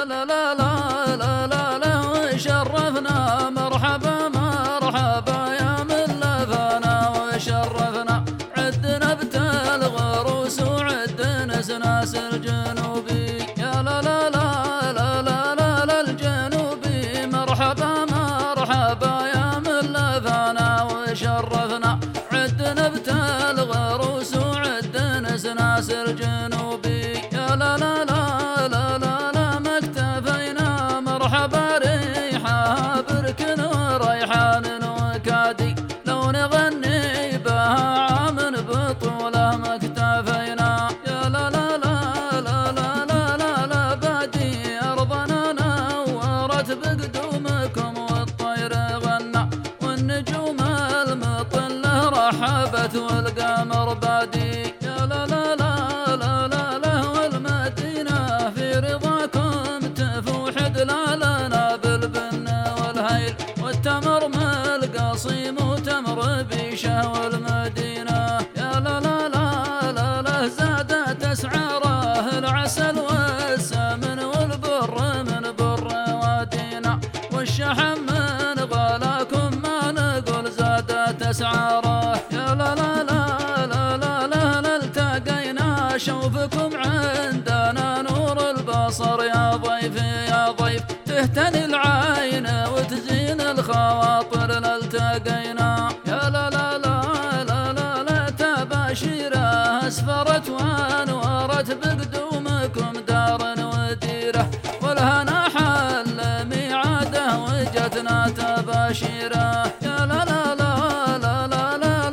لا لا لا لا لا لا وشرفنا مرحبا مرحبا يا من لفنا وشرفنا عدنا بتالغروس وعدنا سناس الجنوبي يا لا لا لا لا لا لا لا الجنوبي مرحبا مرحبا يا من لفنا وشرفنا عدنا بتالغروس وعدنا سناس الجنوبي يا لا لا لا لا لا لا ما اكتفينا مرحبا ريحة بركن وريحان وكادي لو نغني بها عام بطولة ما اكتفينا يا لا لا لا لا لا لا لا لا بادي أرضنا نورت بقدومكم والطير غنى والنجوم المطلة رحبت والقمر بادي يا لا لا لا لا لا لا والمدينة في رضاكم تفوح دلالنا بالبن والهيل والتمر مالقصيم وتمر بيشه والمدينة يا لا لا لا لا لا زادت أسعاره العسل والسمن والبر من بر وادينا والشحم من غلاكم ما نقول زادت أسعاره يا لا لا لا لا لا لا لا التقينا شوفكم عندنا نور البصر يا ضيف يا ضيف تهتني العين وتزين الخواطر التقينا يا لا لا لا لا لا لا تباشيره اسفرت وانورت بقدومكم دار وديره والهنا حل ميعاده وجتنا تباشيره يا لا لا لا لا لا لا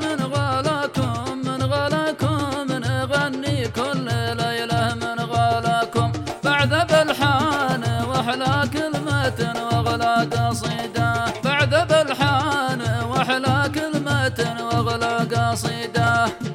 من غلاكم نغني كل ليله من غلاكم بعد بلحان واحلى كلمة واغلى قصيده بعد بلحان واحلى كلمة واغلى قصيده